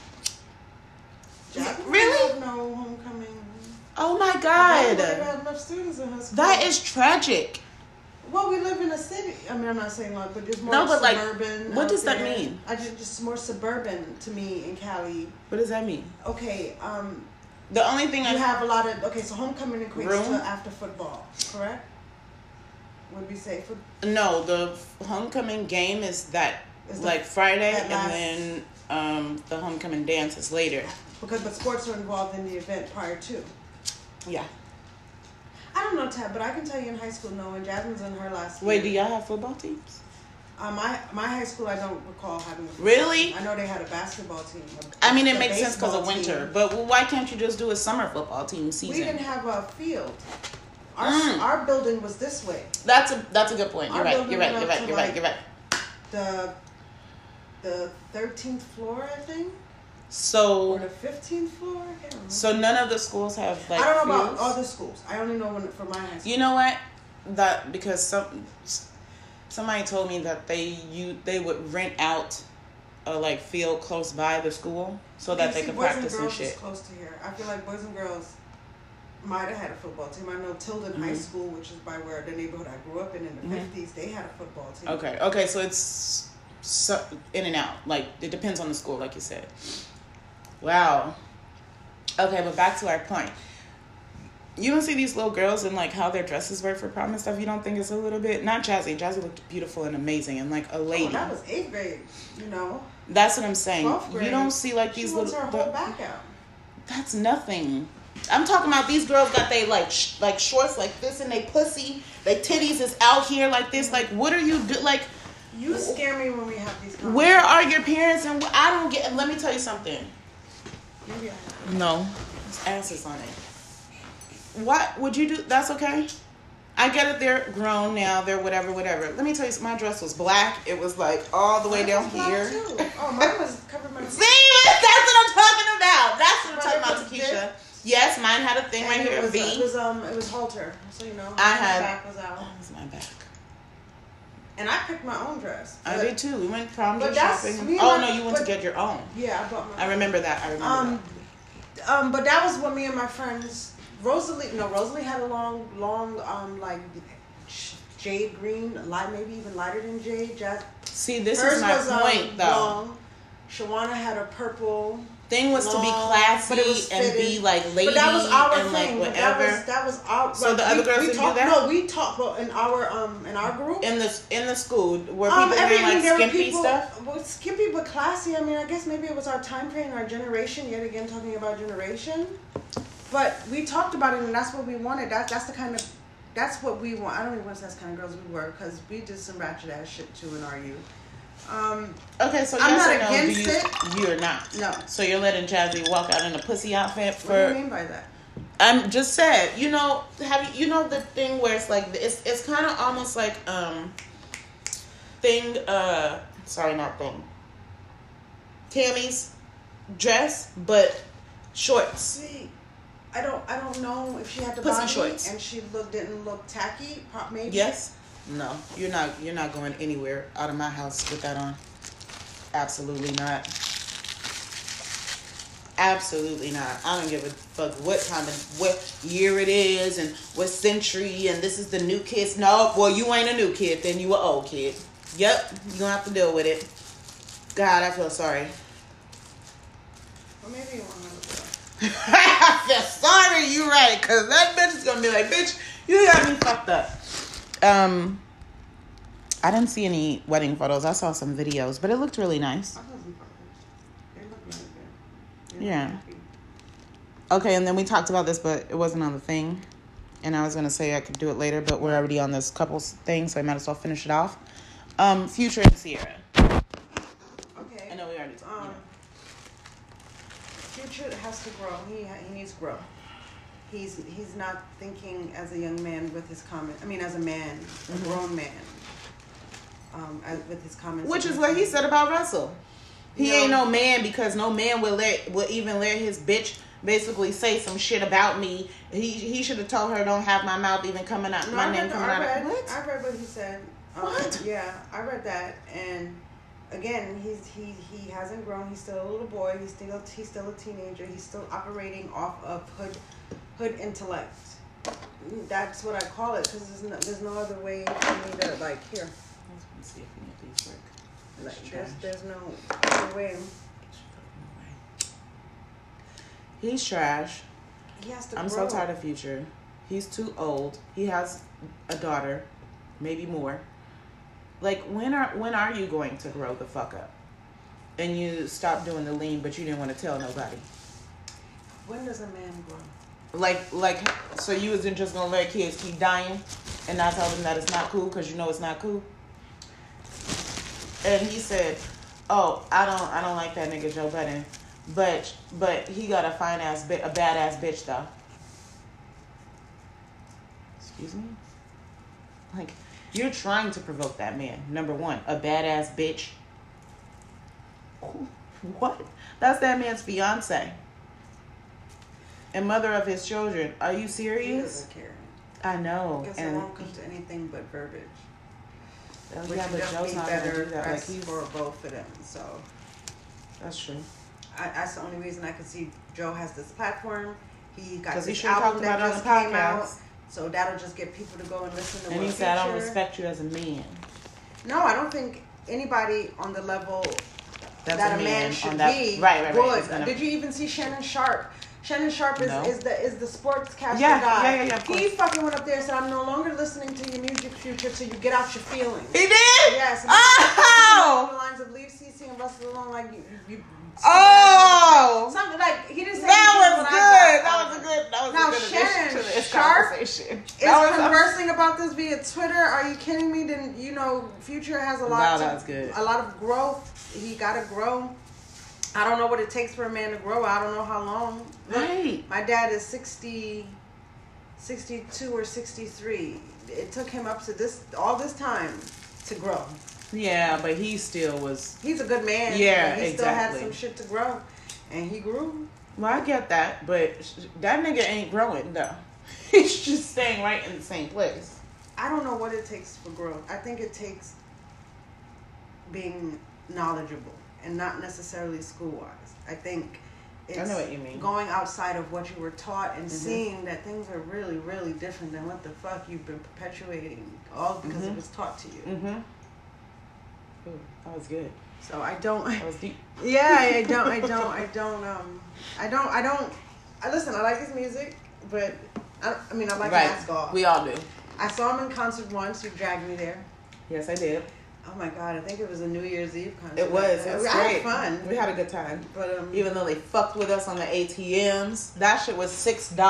Really? Have no homecoming. Oh my God. We have enough students in her school. That is tragic. Well, we live in a city. I mean, I'm not saying like, but there's more suburban. Like, what does that mean? I just more suburban to me in Cali. What does that mean? Okay. The only thing you have a lot of so homecoming equates to after football, correct? Would we say No, the homecoming game is like Friday, and then the homecoming dance is later. Because the sports are involved in the event prior to. Yeah. I don't know, Tab, but I can tell you in high school, no, when Jasmine's in her last year. Wait, do y'all have football teams? My high school, I don't recall having a football Really? team. I know they had a basketball team. I mean, it makes sense because of winter, but why can't you just do a summer football team season? We didn't have a field. Our building was this way. That's a good point. You're right. The 13th floor, I think. So. Or the 15th floor. I can't remember. So none of the schools have like. I don't know fields? about other schools. I only know for my high school. You know what? That because somebody told me that they would rent out a like field close by the school so that they could practice and shit. Boys and girls is close to here. I feel like boys and girls might have had a football team. I know Tilden High School, which is by where the neighborhood I grew up in the 50s, they had a football team. Okay, so it's in and out. Like, it depends on the school, like you said. Wow. Okay, but back to our point. You don't see these little girls and, like, how their dresses wear for prom and stuff? You don't think it's a little bit... Not Jazzy. Jazzy looked beautiful and amazing and, like, a lady. Oh, that was 8th grade, you know. That's what I'm saying. 12th grade. You don't see, like, these little... She wants her whole back out. That's nothing. I'm talking about these girls got they like shorts like this and they pussy. They titties is out here like this. Like, what are you do? Like, you scare me when we have these conversations. Where are your parents? And I don't get. Let me tell you something. Maybe No, there's asses on it. What would you do? That's okay. I get it. They're grown now. They're whatever. Let me tell you, my dress was black. It was like all the way down here. Too. Oh, mine was covered my. See, that's what I'm talking about. That's what I'm talking about, Takesha. Yes, mine had a thing right here, a V. It was halter, so you know. I had. My back was out. That was my back. And I picked my own dress. I did too. We went prom dress shopping. Oh no, you went to get your own. Yeah, I bought my. I remember that. But that was when me and my friends. Rosalie had a long, like jade green, maybe even lighter than jade. See, this is my point, though. Long. Shawana had a purple. Thing was long, to be classy but it was and be like lady but that was our and thing. like whatever. That was our. So the other girls didn't do that. No, we taught in our group in the school where people wearing like skimpy stuff. Well, skimpy but classy. I mean, I guess maybe it was our time frame, our generation. Yet again, talking about generation. But we talked about it, and that's what we wanted. That's what we want. I don't even want to say that's the kind of girls we were, because we did some ratchet ass shit too in our youth. Okay, so I'm yes not or no, against it. You're not. No. So you're letting Jazzy walk out in a pussy outfit for? What do you mean by that? I'm just said, the thing where it's like it's kind of almost like Tammy's dress, but shorts. See, I don't know if she had the pussy body shorts and she didn't look tacky. Maybe. Yes. No, you're not going anywhere out of my house with that on. Absolutely not. Absolutely not. I don't give a fuck what year it is and what century and this is the new kids. No, well, you ain't a new kid, then you an old kid. Yep, you're gonna have to deal with it. God, I feel sorry. Well, maybe you won't have to. I feel sorry, you right, because that bitch is gonna be like, bitch, you got me fucked up. I didn't see any wedding photos. I saw some videos, but it looked really nice. I saw some photos. They look really good. Yeah. Okay, and then we talked about this, but it wasn't on the thing. And I was going to say I could do it later, but we're already on this couples thing, so I might as well finish it off. Future and Sierra. Okay. I know we already talked. Future has to grow. He needs to grow. He's not thinking as a young man with his comment. I mean, as a man, a grown man. With his comments. Which is what he said about Russell. He ain't no man because no man will even let his bitch basically say some shit about me. He should have told her don't have my mouth even coming out. My name coming out. What? I read what he said. What? Yeah, I read that, and again, he hasn't grown. He's still a little boy. He's still a teenager. He's still operating off of hood intellect. That's what I call it because there's no other way for me to like here. Let's see if any of these work. Like, there's no other way. He's trash. He has to I'm grow. so tired of Future. He's too old. He has a daughter, maybe more. Like, when are you going to grow the fuck up? And you stop doing the lean, but you didn't want to tell nobody. When does a man grow? Like, so you wasn't just gonna let kids keep dying and not tell them that it's not cool because you know it's not cool? And he said, "Oh, I don't like that nigga Joe Budden, but he got a badass bitch though." Excuse me? Like, you're trying to provoke that man. Number one, a badass bitch. What? That's that man's fiance and mother of his children. Are you serious? He doesn't care. I know. I guess and it won't come to anything but verbiage. Which Which but Joe's not gonna do that. Like, he's for both of them. So that's true. That's the only reason I could see Joe has this platform. He got he this should have album talked about that it on just the came podcast. out. So that'll just get people to go and listen to. And he said, "I don't respect you as a man." No, I don't think anybody on the level That's that a man should be right. would. Did you even see Shannon Sharp? Shannon Sharp is the sportscaster guy. Yeah. He fucking went up there and said, "I'm no longer listening to your music, Future, till you get out your feelings." He did? Yes. Oh! The lines of leave CC and Russell alone, like you oh! Something like he didn't say That was good. That was now, a good Shannon addition to this Sharp conversation. is conversing about this via Twitter. Are you kidding me? Then Future has a lot. That's good. A lot of growth. He gotta grow. I don't know what it takes for a man to grow. I don't know how long. Right. My dad is 62 or 63. It took him up to all this time to grow. Yeah, but he still was. He's a good man. Yeah, he still had exactly. some shit to grow, and he grew. Well, I get that, but that nigga ain't growing though. He's just staying right in the same place. I don't know what it takes for growth. I think it takes being knowledgeable and not necessarily school-wise. I think it's I know what you mean. Going outside of what you were taught and seeing that things are really, really different than what the fuck you've been perpetuating, all because it was taught to you. Mm-hmm. Ooh, that was good. So I don't. That was deep. Yeah, I listen. I like his music, but I like basketball. We all do. I saw him in concert once. You dragged me there. Yes, I did. Oh my god! I think it was a New Year's Eve concert. It was. It was I great. had fun. We had a good time. But even though they fucked with us on the ATMs, that shit was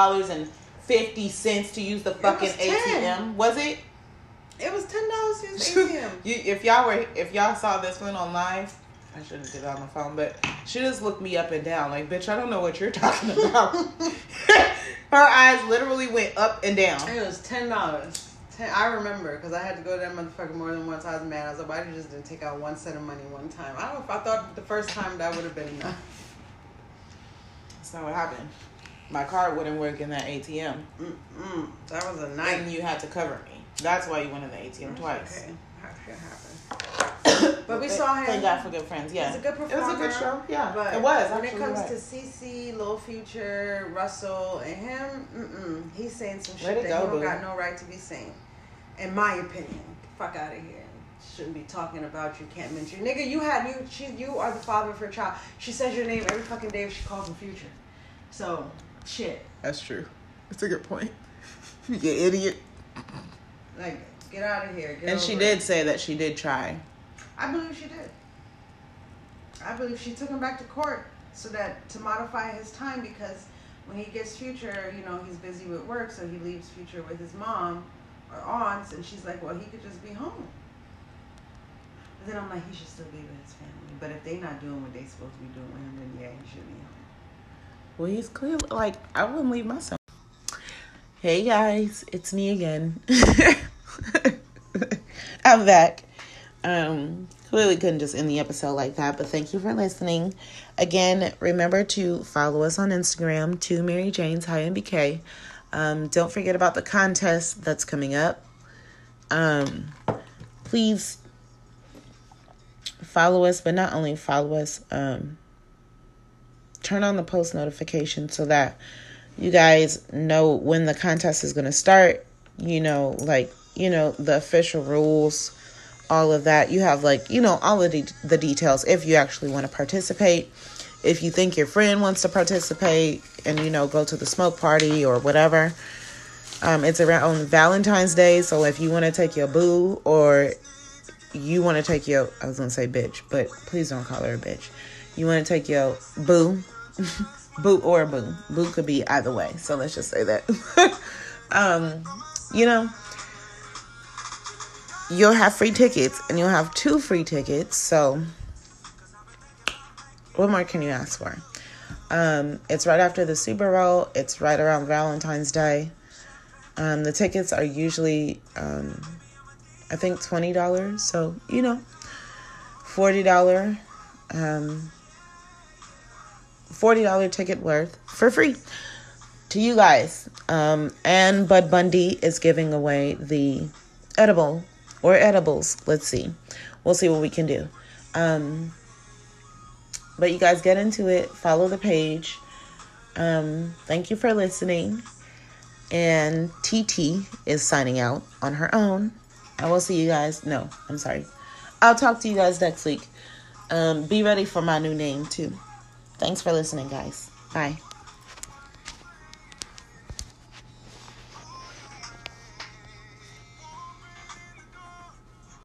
$6.50 to use the fucking ATM. Was it? It was $10 to use the ATM. If y'all saw this one on live, I shouldn't have did it on the phone, but she just looked me up and down like, bitch, I don't know what you're talking about. Her eyes literally went up and down. It was $10. I remember because I had to go to that motherfucker more than once. I was mad. I was like, why did you just didn't take out one set of money one time? I don't know if I thought the first time that would have been enough. That's not what happened. My card wouldn't work in that ATM. That was a night. And you had to cover me. That's why you went in the ATM twice. Okay. That shit happened. But we saw him. Thank God for good friends. Yeah. He's a good performer. It was a good show. Yeah. But it was. When it comes to CC, Lil Future, Russell, and him, he's saying some shit that he don't got no right to be saying. In my opinion. Fuck out of here. Shouldn't be talking about you. Can't mention. Nigga, you are the father of her child. She says your name every fucking day if she calls him Future. So, shit. That's true. That's a good point. You idiot. Like, get out of here. And she did say that she did try. I believe she did. I believe she took him back to court to modify his time because when he gets Future, he's busy with work, so he leaves Future with his mom or aunts, and she's like, well, he could just be home. But then I'm like, he should still be with his family. But if they not doing what they supposed to be doing with him, then yeah, he should be home. Well, he's clearly like, I wouldn't leave my son. Hey guys, it's me again. I'm back. Clearly couldn't just end the episode like that, but thank you for listening. Again, remember to follow us on Instagram, to Mary Jane's High MBK. Don't forget about the contest that's coming up. Please follow us, but not only follow us, turn on the post notification so that you guys know when the contest is going to start. The official rules, all of that. You have all of the details if you actually want to participate. If you think your friend wants to participate and, go to the smoke party or whatever. It's around Valentine's Day. So if you want to take your boo, or you want to take your, I was going to say bitch, but please don't call her a bitch. You want to take your boo, boo or boo. Boo could be either way. So let's just say that. You'll have free tickets, and you'll have 2 free tickets. So what more can you ask for? It's right after the Super Bowl. It's right around Valentine's Day. The tickets are usually, I think $20. So, $40, $40 ticket worth for free to you guys. And Bud Bundy is giving away the edible or edibles. Let's see. We'll see what we can do. But you guys get into it. Follow the page. Thank you for listening. And TT is signing out on her own. I will see you guys. No, I'm sorry. I'll talk to you guys next week. Be ready for my new name too. Thanks for listening, guys. Bye.